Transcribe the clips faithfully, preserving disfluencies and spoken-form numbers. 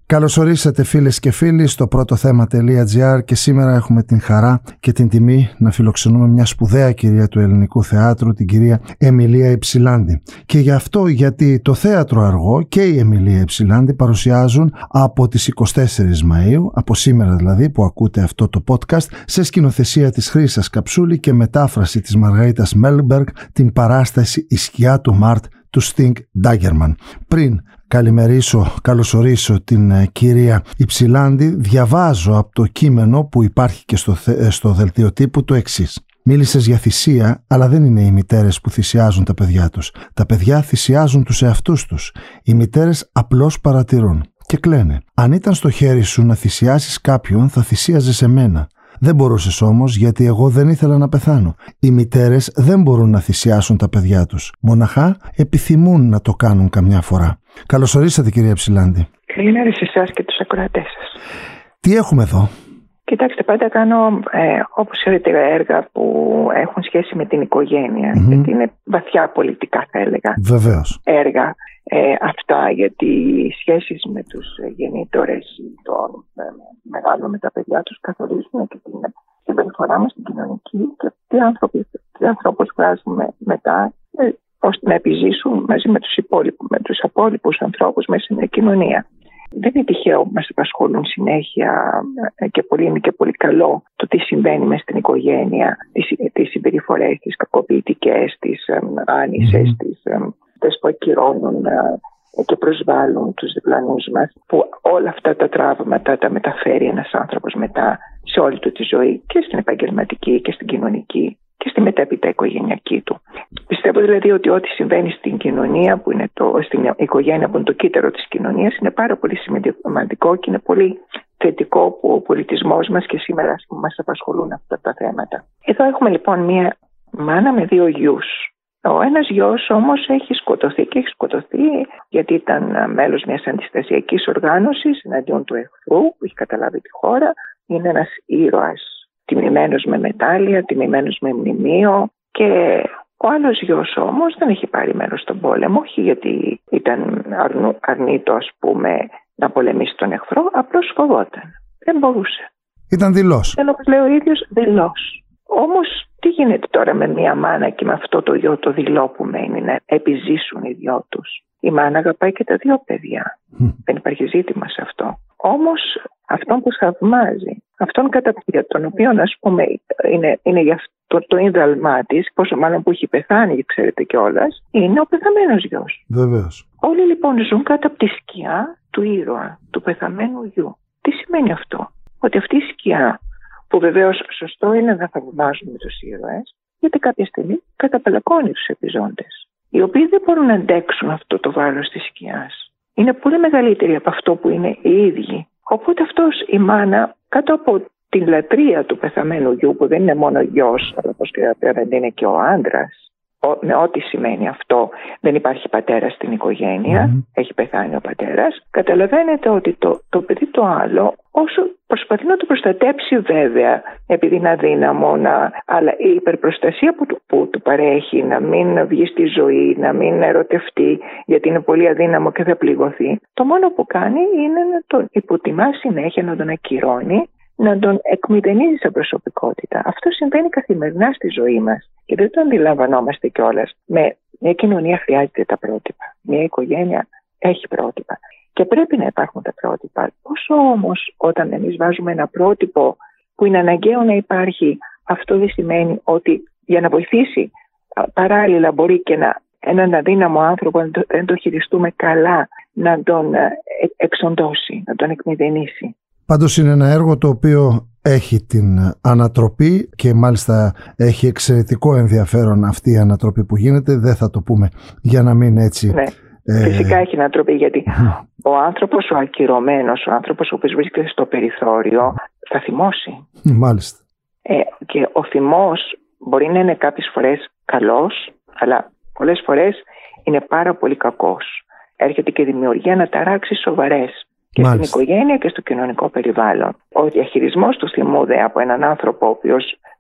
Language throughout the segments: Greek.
Καλώς ορίσατε φίλες και φίλοι στο πρώτο θέμα.gr και σήμερα έχουμε την χαρά και την τιμή να φιλοξενούμε μια σπουδαία κυρία του ελληνικού θεάτρου, την κυρία Εμιλία Υψηλάντη. Και γι' αυτό γιατί το Θέατρο Αργό και η Εμιλία Υψηλάντη παρουσιάζουν από τις εικοστή τέταρτη Μαΐου, από σήμερα δηλαδή που ακούτε αυτό το podcast, σε σκηνοθεσία της Χρύσας Καψούλη και μετάφραση της Μαργαρίτας Μέλμπεργκ, την παράσταση «Η σκιά του Μάρτ» του Στινγκ Ντάγκερμαν. Πριν καλημερίσω, καλωσορίσω την ε, κυρία Υψηλάντη, διαβάζω από το κείμενο που υπάρχει και στο, στο δελτίο τύπου το εξής. Μίλησες για θυσία, αλλά δεν είναι οι μητέρες που θυσιάζουν τα παιδιά τους. Τα παιδιά θυσιάζουν τους εαυτούς τους. Οι μητέρες απλώς παρατηρούν και κλαίνε. Αν ήταν στο χέρι σου να θυσιάσεις κάποιον, θα θυσίαζες εμένα. Δεν μπορούσες όμως, γιατί εγώ δεν ήθελα να πεθάνω. Οι μητέρες δεν μπορούν να θυσιάσουν τα παιδιά τους. Μοναχά επιθυμούν να το κάνουν καμιά φορά. Καλώς ορίσατε, κυρία Υψηλάντη. Καλημέρα σε εσάς και τους ακροατές σας. Τι έχουμε εδώ? Κοιτάξτε, πάντα κάνω, ε, όπως ξέρετε, έργα που έχουν σχέση με την οικογένεια. Mm-hmm. Γιατί είναι βαθιά πολιτικά, θα έλεγα. Βεβαίως. Έργα ε, αυτά, γιατί οι σχέσεις με τους γεννήτωρες των ε, μεγάλων με τα παιδιά τους καθορίζουν και την συμπεριφορά μας στην κοινωνική και τι, άνθρωποι, τι ανθρώπους βγάζουμε μετά ε, ώστε να επιζήσουν μαζί με τους υπόλοιπους, με τους απόλοιπους ανθρώπους μέσα σε μια κοινωνία. Δεν είναι τυχαίο που μας απασχολούν συνέχεια και πολύ, είναι και πολύ καλό το τι συμβαίνει μες στην οικογένεια, τις, τις συμπεριφορές, τις κακοποιητικές, τις άνισες, mm. τις, τις που ακυρώνουν και προσβάλλουν τους διπλανούς μας, που όλα αυτά τα τραύματα τα μεταφέρει ένας άνθρωπος μετά σε όλη του τη ζωή και στην επαγγελματική και στην κοινωνική και στη μετέπειτα οικογενειακή του. Πιστεύω δηλαδή ότι ό,τι συμβαίνει στην κοινωνία, που είναι το, στην οικογένεια που είναι το κύτταρο της κοινωνίας, είναι πάρα πολύ σημαντικό και είναι πολύ θετικό που ο πολιτισμός μας και σήμερα μας απασχολούν αυτά τα θέματα. Εδώ έχουμε λοιπόν μία μάνα με δύο γιους. Ο ένας γιος όμως έχει σκοτωθεί και έχει σκοτωθεί γιατί ήταν μέλος μιας αντιστασιακής οργάνωσης εναντίον του εχθρού που έχει καταλάβει τη χώρα. Είναι ένας ήρωας, τιμημένος με μετάλλια, τιμημένος με μνημείο, και ο άλλος γιος όμως δεν έχει πάρει μέρος στον πόλεμο, όχι γιατί ήταν αρνου, αρνήτο ας πούμε να πολεμήσει τον εχθρό, απλώς φοβόταν. Δεν μπορούσε. Ήταν δειλός. Ήταν, όπως λέει ο ίδιος, δειλός. Όμως τι γίνεται τώρα με μια μάνα και με αυτό το γιο το δειλό που μένει να επιζήσουν οι δυο τους? Η μάνα αγαπάει και τα δύο παιδιά. Mm. Δεν υπάρχει ζήτημα σε αυτό. Όμως αυτόν που θαυμάζει, αυτόν κατά τον οποίο ας πούμε είναι, είναι για αυτό το ίδαλμά της, πόσο μάλλον που έχει πεθάνει, ξέρετε κιόλας, είναι ο πεθαμένος γιος. Βεβαίως. Όλοι λοιπόν ζουν κάτω από τη σκιά του ήρωα, του πεθαμένου γιου. Τι σημαίνει αυτό? Ότι αυτή η σκιά, που βεβαίως σωστό είναι να θαυμάζουμε τους ήρωες, γιατί κάποια στιγμή καταπαλακώνει τους επιζώντες, οι οποίοι δεν μπορούν να αντέξουν αυτό το βάρος της σκιάς. Είναι πολύ μεγαλύτερη από αυτό που είναι οι ίδιοι. Οπότε αυτός η μάνα, κάτω από την λατρεία του πεθαμένου γιου, που δεν είναι μόνο γιος, αλλά όπως και δεν είναι και ο άντρας, με ό,τι σημαίνει αυτό, δεν υπάρχει πατέρα στην οικογένεια, mm-hmm. έχει πεθάνει ο πατέρας, καταλαβαίνετε ότι το, το παιδί το άλλο, όσο προσπαθεί να το προστατέψει βέβαια, επειδή είναι αδύναμο, να, αλλά η υπερπροστασία που, που του παρέχει, να μην βγει στη ζωή, να μην ερωτευτεί, γιατί είναι πολύ αδύναμο και θα πληγωθεί, το μόνο που κάνει είναι να τον υποτιμά συνέχεια, να τον ακυρώνει, να τον εκμηδενίζει σαν προσωπικότητα. Αυτό συμβαίνει καθημερινά στη ζωή μας και δεν το αντιλαμβανόμαστε κιόλας. Με μια κοινωνία χρειάζεται τα πρότυπα. Μια οικογένεια έχει πρότυπα. Και πρέπει να υπάρχουν τα πρότυπα. Πόσο όμως όταν εμείς βάζουμε ένα πρότυπο που είναι αναγκαίο να υπάρχει, αυτό δεν σημαίνει ότι για να βοηθήσει παράλληλα μπορεί και να, έναν αδύναμο άνθρωπο, αν δεν το χειριστούμε καλά, να τον εξοντώσει, να τον εκμηδενήσει. Πάντως είναι ένα έργο το οποίο έχει την ανατροπή και μάλιστα έχει εξαιρετικό ενδιαφέρον αυτή η ανατροπή που γίνεται. Δεν θα το πούμε για να μην έτσι... Ναι. Ε... Φυσικά έχει ανατροπή, γιατί ο άνθρωπος ο ακυρωμένος, ο άνθρωπος ο οποίος βρίσκεται στο περιθώριο, θα θυμώσει. Μάλιστα. Ε, και ο θυμός μπορεί να είναι κάποιες φορές καλός, αλλά πολλές φορές είναι πάρα πολύ κακός. Έρχεται και δημιουργεί αναταράξεις σοβαρές και Μάλιστα. στην οικογένεια και στο κοινωνικό περιβάλλον. Ο διαχειρισμός του θυμού δε από έναν άνθρωπο ο οποίος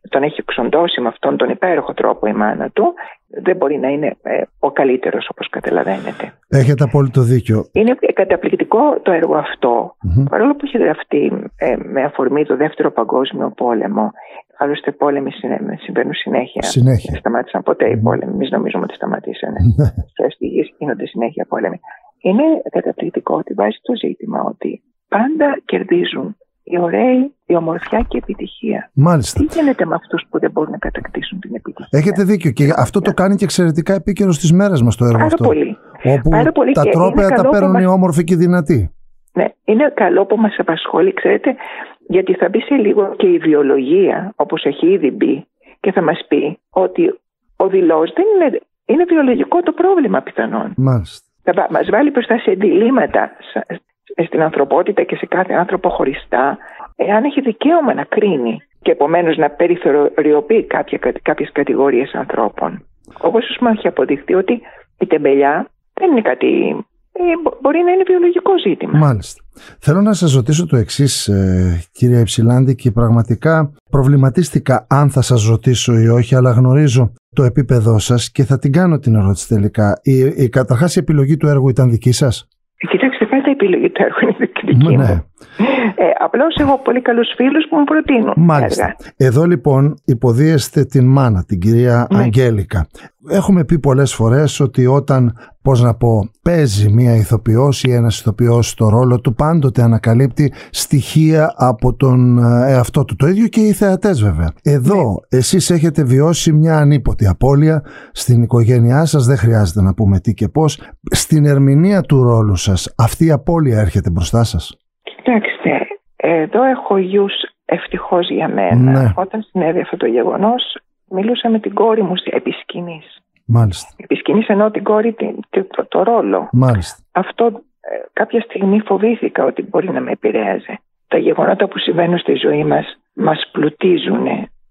τον έχει εξοντώσει με αυτόν τον υπέροχο τρόπο η μάνα του, δεν μπορεί να είναι ε, ο καλύτερος, όπως καταλαβαίνετε. Έχετε απόλυτο δίκιο. Είναι καταπληκτικό το έργο αυτό, mm-hmm. παρόλο που έχει γραφτεί ε, με αφορμή το Δεύτερο Παγκόσμιο Πόλεμο. Άλλωστε πόλεμοι συμβαίνουν συνέχεια. συνέχεια. Δεν σταμάτησαν ποτέ mm-hmm. οι πόλεμοι. Εμείς νομίζουμε ότι σταματήσανε. Στη γη γίνονται συνέχεια πόλεμοι. Είναι καταπληκτικό ότι βάζει το ζήτημα ότι πάντα κερδίζουν οι ωραίοι, η ομορφιά και η επιτυχία. Μάλιστα. Τι γίνεται με αυτούς που δεν μπορούν να κατακτήσουν την επιτυχία? Έχετε δίκιο. Και αυτό το κάνει και εξαιρετικά επίκαιρο στις μέρες μας το έργο Πάρα αυτό. Πολύ. Όπου Πάρα πολύ. τα τρόπαια τα παίρνουν μας... οι όμορφοι και οι δυνατοί. Ναι, είναι καλό που μας απασχολεί, ξέρετε, γιατί θα μπει σε λίγο και η βιολογία, όπως έχει ήδη μπει, και θα μας πει ότι ο δειλός δεν είναι, είναι βιολογικό το πρόβλημα πιθανόν. Μάλιστα. Θα μας βάλει μπροστά σε διλήμματα στην ανθρωπότητα και σε κάθε άνθρωπο χωριστά, εάν έχει δικαίωμα να κρίνει και επομένως να περιθωριοποιεί κάποιες κατηγορίες ανθρώπων. Όπως όσο έχει αποδειχθεί ότι η τεμπελιά δεν είναι κάτι, μπορεί να είναι βιολογικό ζήτημα. Μάλιστα. Θέλω να σας ρωτήσω το εξής, ε, κυρία Υψηλάντη, και πραγματικά προβληματίστηκα αν θα σας ρωτήσω ή όχι, αλλά γνωρίζω το επίπεδό σας και θα την κάνω την ερώτηση τελικά. Η, η, καταρχάς η επιλογή του έργου ήταν δική σας? Κοιτάξτε, πάντα η επιλογή του έργου είναι δική ναι. μου. Ε, απλώς έχω πολύ καλούς φίλους που μου προτείνουν. Μάλιστα. Έργα. Εδώ λοιπόν υποδίεστε την μάνα, την κυρία ναι. Αγγέλικα. Έχουμε πει πολλές φορές ότι όταν, πώς να πω, παίζει μία ηθοποιός ή ένας ηθοποιός στο ρόλο του, πάντοτε ανακαλύπτει στοιχεία από τον εαυτό του. Το ίδιο και οι θεατές βέβαια. Εδώ ναι. εσείς έχετε βιώσει μια ανίποτη απώλεια στην οικογένειά σας, δεν χρειάζεται να πούμε τι και πώς. Στην ερμηνεία του ρόλου σας, αυτή η απώλεια έρχεται μπροστά σας? Κοιτάξτε, εδώ έχω γιους, ευτυχώς για μένα. Ναι. Όταν συνέβη αυτό το γεγονός, μιλούσα με την κόρη μου επί σκηνής. Μάλιστα. Επί σκηνής εννοώ την κόρη, το, το, το ρόλο. Μάλιστα. Αυτό ε, κάποια στιγμή φοβήθηκα ότι μπορεί να με επηρέαζε. Τα γεγονότα που συμβαίνουν στη ζωή μας μας πλουτίζουν,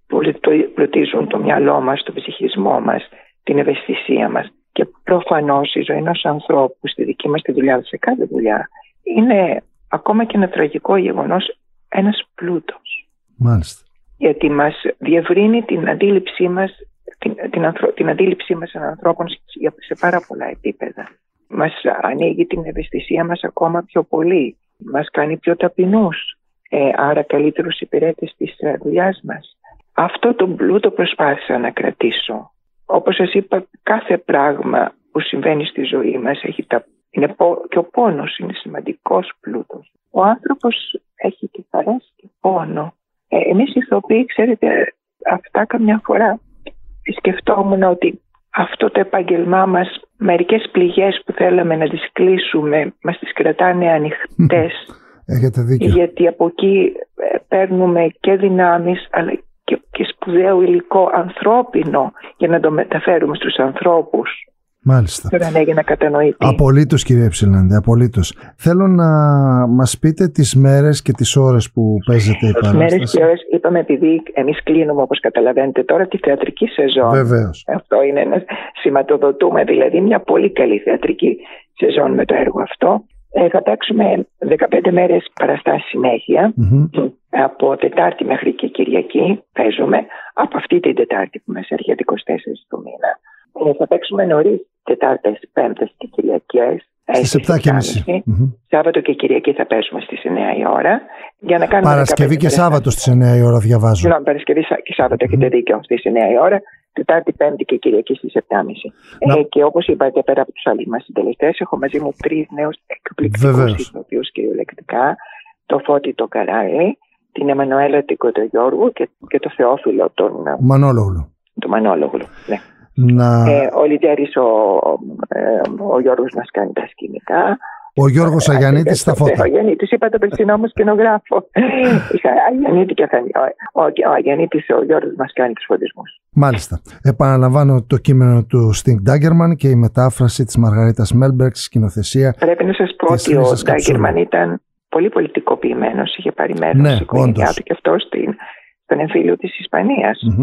πλουτίζουν το μυαλό μας, τον ψυχισμό μας, την ευαισθησία μας. Και προφανώς η ζωή ενός ανθρώπου στη δική μας τη δουλειά, σε κάθε δουλειά, είναι ακόμα και ένα τραγικό γεγονός, ένας πλούτος. Μάλιστα. Γιατί μας διευρύνει την αντίληψή μας, την, την, ανθρω, την αντίληψή μας των ανθρώπων σε πάρα πολλά επίπεδα. Μας ανοίγει την ευαισθησία μας ακόμα πιο πολύ. Μας κάνει πιο ταπεινούς, ε, άρα καλύτερους υπηρέτες της δουλειάς μας. Αυτό τον πλούτο προσπάθησα να κρατήσω. Όπως σας είπα, κάθε πράγμα που συμβαίνει στη ζωή μας έχει τα, είναι, και ο πόνος είναι σημαντικός πλούτος. Ο άνθρωπος έχει και χαρές και πόνο. Ε, εμείς οι ηθοποιοί, ξέρετε, αυτά καμιά φορά σκεφτόμουν ότι αυτό το επάγγελμά μας, μερικές πληγές που θέλαμε να τις κλείσουμε, μας τις κρατάνε ανοιχτές. Έχετε δίκιο. Γιατί από εκεί παίρνουμε και δυνάμεις, αλλά και, και σπουδαίο υλικό ανθρώπινο για να το μεταφέρουμε στους ανθρώπους. Μάλιστα. Τώρα να έγινε κατανοητή. Απολύτως, κύριε Υψηλάντη, απολύτως. Θέλω να μας πείτε τις μέρες και τις ώρες που παίζετε η παράσταση. Τις μέρες και ώρες, είπαμε, επειδή εμείς κλείνουμε, όπως καταλαβαίνετε τώρα, τη θεατρική σεζόν. Βεβαίως. Αυτό είναι ένα, σηματοδοτούμε δηλαδή μια πολύ καλή θεατρική σεζόν με το έργο αυτό. Ε, θα παίξουμε δεκαπέντε μέρες παραστάσεις συνέχεια. Mm-hmm. Από Τετάρτη μέχρι και Κυριακή παίζουμε. Από αυτή την Τετάρτη που μας έρχεται είκοσι τέσσερις του μήνα. Ε, θα παίξουμε νωρίς Τετάρτες, Πέμπτες και Κυριακές. Στις επτά και μισή. Mm-hmm. Σάββατο και Κυριακή θα παίζουμε στις εννιά η ώρα. Για να κάνουμε Παρασκευή και Σάββατο στις εννιά η ώρα διαβάζω. Συγγνώμη, Παρασκευή και Σάββατο mm-hmm. έχετε δίκιο, στις εννιά η ώρα. Τετάρτη, Πέμπτη και Κυριακή στις επτά και μισή. Ε, και όπως είπατε, πέρα από τους άλλους μας συντελεστές, έχω μαζί μου τρεις νέους εκπληκτικούς ηθοποιούς κυριολεκτικά. Το Φώτη το Καράι, την Εμμανουέλα την Κοντογιώργου και, και το Θεόφιλο τον Μανόλογλου. Το Μανόλογλου, ναι. Να... Ε, ο Λιτέρης, ο, ε, ο Γιώργος μας κάνει τα σκηνικά. Ο Γιώργος Αγιαννίτης στα φώτα. Ο Αγιαννίτης, είπα το περσινό μου σκηνογράφο. Αγιαννίτη και θα... ο, ο Αγιαννίτης, ο Γιώργος μας κάνει τους φωτισμούς. Μάλιστα. Επαναλαμβάνω το κείμενο του Στινγκ Ντάγκερμαν και η μετάφραση της Μαργαρίτας Μέλμπεργκ, σκηνοθεσία. Πρέπει να σας πω ότι ο Ντάγκερμαν ήταν πολύ πολιτικοποιημένος. Είχε πάρει μέρος ναι, στην οικογένειά του και αυτό στην, στον εμφύλιο της Ισπανίας. Mm-hmm.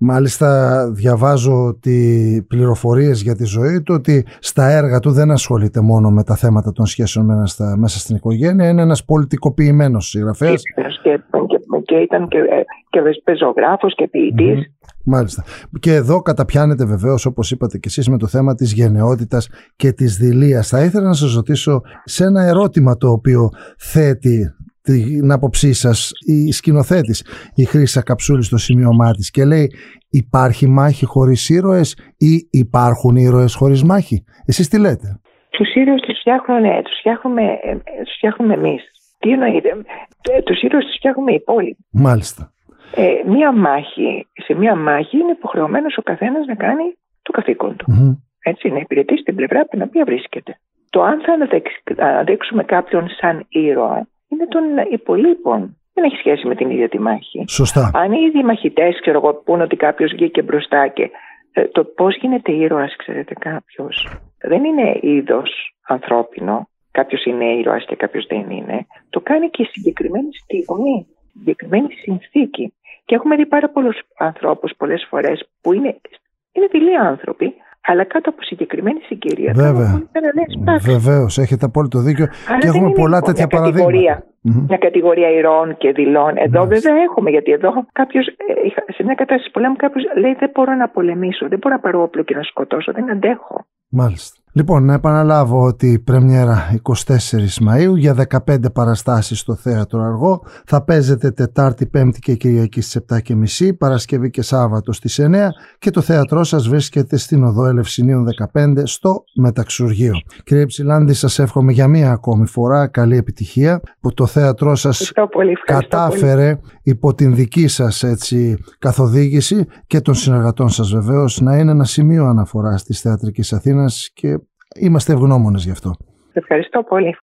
Μάλιστα διαβάζω ότι πληροφορίες για τη ζωή του, ότι στα έργα του δεν ασχολείται μόνο με τα θέματα των σχέσεων μέσα, μέσα στην οικογένεια, είναι ένας πολιτικοποιημένος συγγραφέας. Και, και, και ήταν και, και πεζογράφος και ποιητής. Mm-hmm. Μάλιστα. Και εδώ καταπιάνετε βεβαίως, όπως είπατε και εσείς, με το θέμα της γενναιότητας και της δειλίας. Θα ήθελα να σας ρωτήσω σε ένα ερώτημα το οποίο θέτει την άποψή σας η σκηνοθέτης, η Χρύσα Καψούλη, στο σημείωμά της, και λέει: υπάρχει μάχη χωρίς ήρωες ή υπάρχουν ήρωες χωρίς μάχη? Εσείς τι λέτε? Τους ήρωες τους φτιάχνουμε, τους φτιάχνουμε, τους φτιάχνουμε εμείς. Τι εννοείτε? Τους ήρωες τους φτιάχνουμε οι υπόλοιποι. Μάλιστα. Ε, μία μάχη, σε μία μάχη είναι υποχρεωμένος ο καθένας να κάνει το καθήκον του. Mm-hmm. Έτσι, να υπηρετήσει την πλευρά από την οποία βρίσκεται. Το αν θα αναδείξουμε κάποιον σαν ήρωα είναι των υπολείπων. Δεν έχει σχέση με την ίδια τη μάχη. Σωστά. Αν οι ίδιοι μαχητές, ξέρω εγώ, πούνε ότι κάποιος βγήκε μπροστά και ε, το πώς γίνεται ήρωας, ξέρετε, κάποιος δεν είναι είδος ανθρώπινο. Κάποιος είναι ήρωας και κάποιος δεν είναι. Το κάνει και η συγκεκριμένη στιγμή, συγκεκριμένη συνθήκη. Και έχουμε δει πάρα πολλούς ανθρώπους πολλές φορές που είναι, είναι δειλοί άνθρωποι, αλλά κάτω από συγκεκριμένη συγκυρία. Βέβαια. Βεβαίως, έχετε απόλυτο δίκιο. Αλλά και έχουμε πολλά τέτοια παραδείγματα. Mm-hmm. Μια κατηγορία ηρώων και δειλών. Εδώ Μάλιστα. βέβαια έχουμε, γιατί εδώ κάποιος, σε μια κατάσταση πολέμου, κάποιος λέει: δεν μπορώ να πολεμήσω, δεν μπορώ να πάρω όπλο και να σκοτώσω, δεν αντέχω. Μάλιστα. Λοιπόν, να επαναλάβω ότι η πρεμιέρα εικοστή τέταρτη Μαΐου για δεκαπέντε παραστάσεις στο Θέατρο Αργό. Θα παίζεται Τετάρτη, Πέμπτη και Κυριακή στις επτά και μισή, Παρασκευή και Σάββατο στις εννιά, και το θέατρό σας βρίσκεται στην οδό Ελευσινίων δεκαπέντε στο Μεταξουργείο. Κύριε Ψηλάνδη, σας εύχομαι για μία ακόμη φορά καλή επιτυχία, που το θέατρό σας πολύ, κατάφερε πολύ. Υπό την δική σας έτσι, καθοδήγηση και των συνεργατών σας βεβαίως να είναι ένα σημείο αναφοράς της θεατρικής Αθήνας, και είμαστε ευγνώμονες γι' αυτό. Ευχαριστώ πολύ.